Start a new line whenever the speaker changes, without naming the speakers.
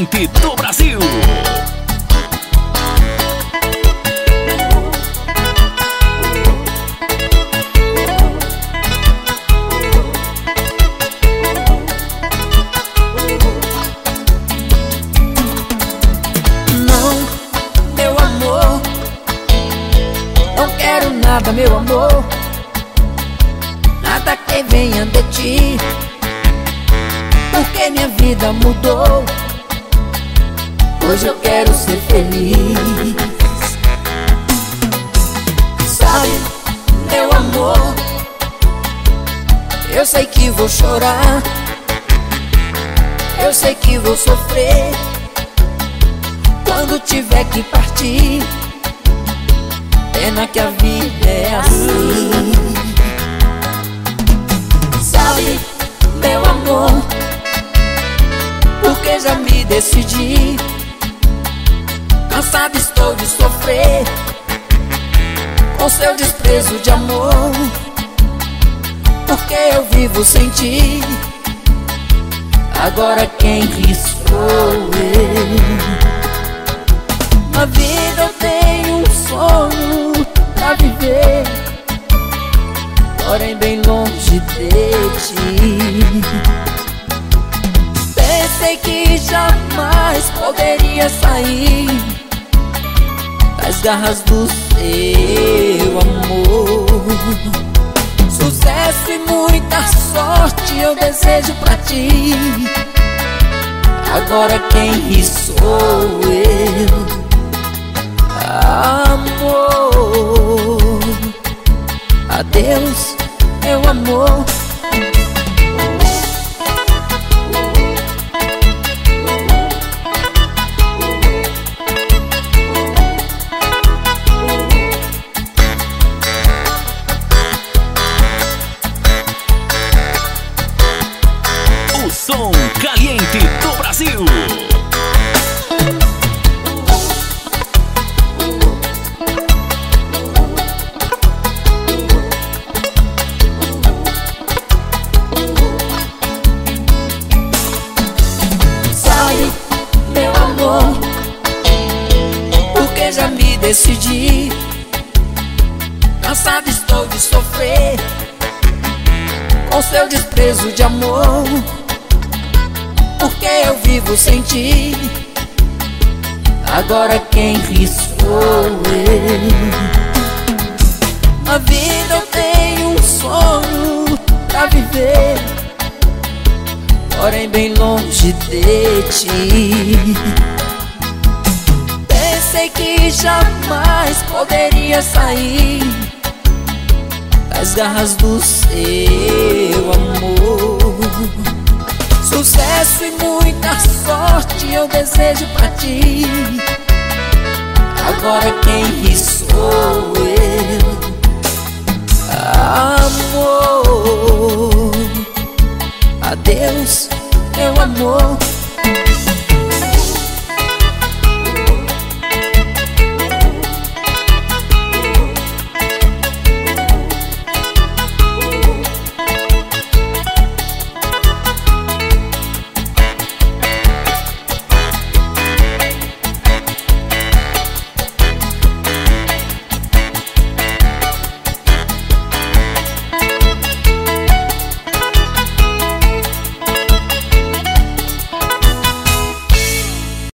caliente do Brasil.
Nada, meu amor, nada que venha de ti, porque minha vida mudou. Hoje eu quero ser feliz. Sabe, meu amor, eu sei que vou chorar, eu sei que vou sofrer quando tiver que partir. Pena que a vida é assim. Sabe, meu amor, porque já me decidi. Cansado estou de sofrer com seu desprezo de amor, porque eu vivo sem ti. Agora quem ri sou eu. Na vida eu tenho um sonho pra viver, porém bem longe de ti. Pensei que jamais poderia sair das garras do seu amor. Sucesso e muita sorte eu desejo pra ti. Agora quem ri sou eu. Amor, adeus, meu amor.
O som caliente do Brasil.
Já me decidi. Cansado estou de sofrer com seu desprezo de amor, porque eu vivo sem ti. Agora quem ri sou eu. Na vida eu tenho um sonho pra viver, porém bem longe de ti. Pensei que jamais poderia sair das garras do seu amor. Sucesso e muita sorte eu desejo pra ti. Agora quem ri sou eu.